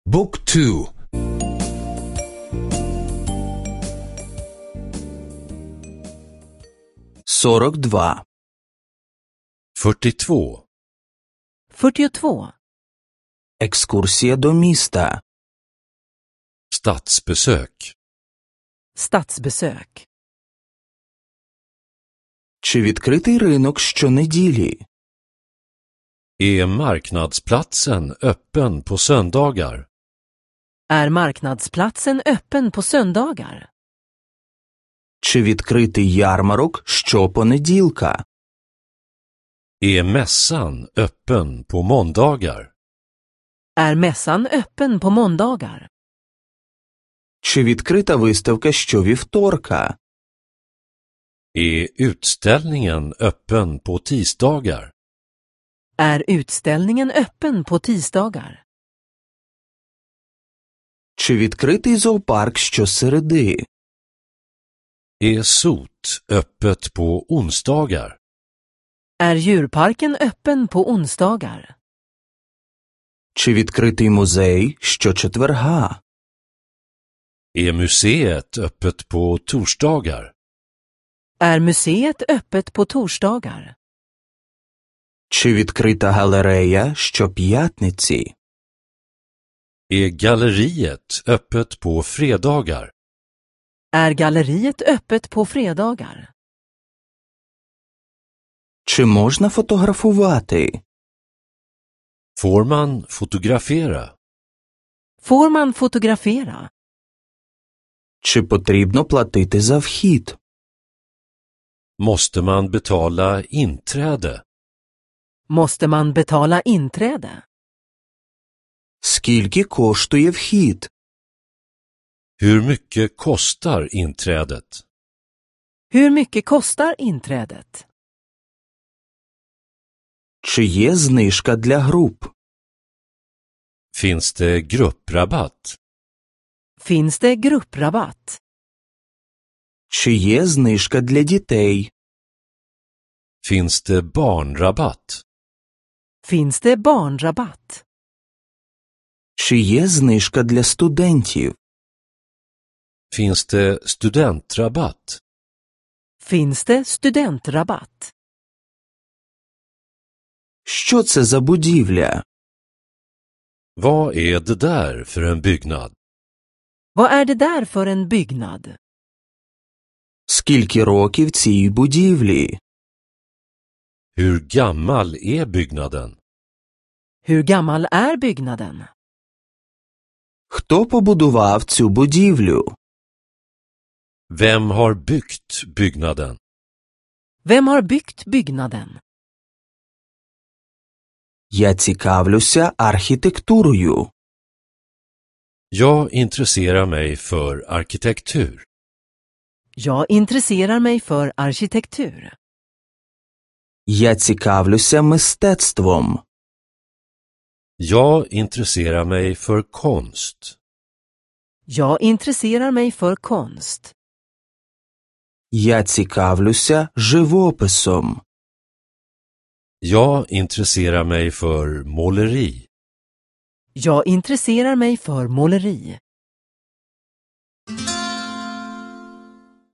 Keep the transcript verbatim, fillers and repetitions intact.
Book two. сорок два. fyrtiotvå. fyrtiotvå. Екскурсія до міста. Stadsbesök. Stadsbesök. Чи відкритий ринок щонеділі? Är marknadsplatsen öppen på söndagar? Är marknadsplatsen öppen på söndagar? Чи відкритий ярмарок щопонеділка? Är mässan öppen på måndagar? Är mässan öppen på måndagar? Чи відкрита виставка щовівторка? Är utställningen öppen på tisdagar? Är utställningen öppen på tisdagar? Чи відкритий зоопарк щосереди? Är sot öppet på onsdagar? Är djurparken öppen på onsdagar? Чи відкритий музей щочетверга? Är museet öppet på torsdagar? Är museet öppet på torsdagar? Чи відкрита галерея щоп'ятниці? Är galleriet öppet på fredagar? Är galleriet öppet på fredagar? Чи можна фотографувати? Får man fotografera? Får man fotografera? Чи потрібно платити за вхід? Måste man betala inträde? Måste man betala inträde? Скільки коштує вхід? Hur mycket kostar inträdet? Hur mycket kostar inträdet? Чи є знижка для груп? Finns det grupprabatt? Finns det grupprabatt? Чи є знижка для дітей? Finns det barnrabatt? Finns det barnrabatt? Чи є знижка для студентів? Finns det studentrabatt? Finns det studentrabatt? Що це за будівля? Vad är det där för en byggnad? Vad är det där för en byggnad? Скільки років цій будівлі? Hur gammal är byggnaden? Hur gammal är byggnaden? Хто побудував цю будівлю? Vem har byggt byggnaden? Vem har byggt byggnaden? Я цікавлюся архітектурою. Jag intresserar mig för arkitektur. Jag intresserar mig för arkitektur. Я цікавлюся мистецтвом. Jag intresserar mig för konst. Jag intresserar mig för konst. Я цікавлюся живописом. Jag intresserar mig för måleri. Jag intresserar mig för måleri.